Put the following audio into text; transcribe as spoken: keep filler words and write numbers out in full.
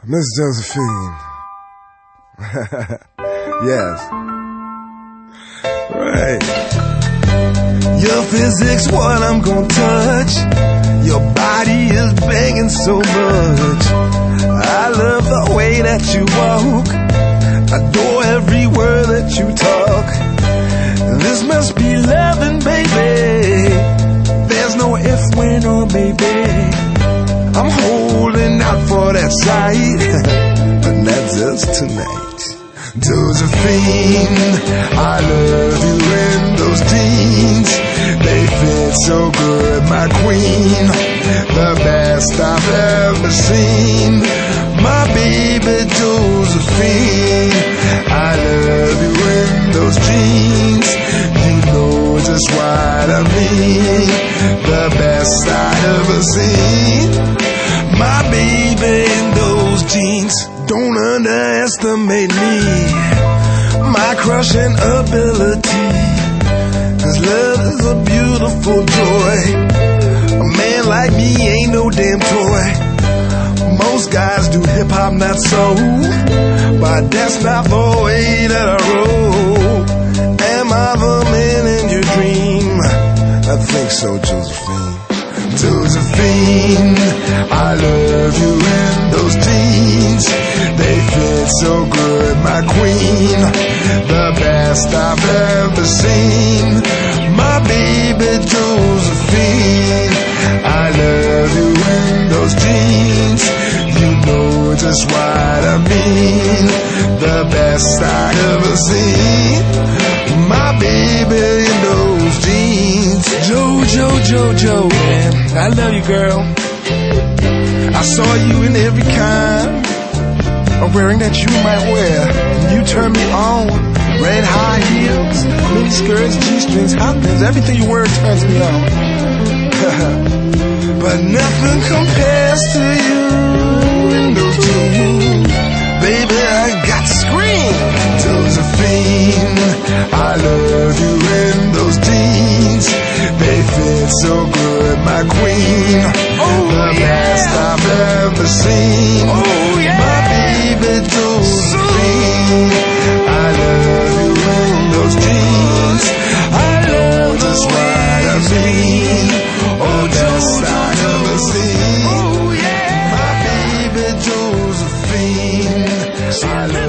Miss Josephine. Yes. Right. Your physics, what I'm gonna touch. Your body is banging so much. I love the way that you walk. Adore every word that you talk. This must be loving, baby. There's no if, when, or maybe. I'm holding out for that sight, but not just tonight. Josephine, I love you in those jeans. They fit so good, my queen. The best I've ever seen. My baby Josephine, I love you in those jeans. You know just what I mean. The best I've ever seen. My baby in those jeans. Don't underestimate me, my crushing ability. Cause love is a beautiful joy. A man like me ain't no damn toy. Most guys do hip-hop, not so, but that's not the way that I roll. Am I the man in your dream? I think so, Josephine. Josephine, I love you in those jeans. They fit so good, my queen. The best I've ever seen. My baby Josephine, I love you in those jeans. You know just what I mean. The best I've ever seen. My baby in those jeans. Jojo, Jojo, man, I love you, girl. I saw you in every kind of wearing that you might wear. You turn me on. Red high heels, mini skirts, G-strings, hot pins, everything you wear turns me on. But nothing compares to you in those jeans. Baby, I got to scream. Josephine, I love you in those jeans. They fit so good, my queen. Oh, the yeah. best I've ever seen. Oh, yeah. My baby Josephine, I love you in those jeans. I love just what I mean. Oh, best I've ever seen. Oh, yeah. My baby Josephine, I love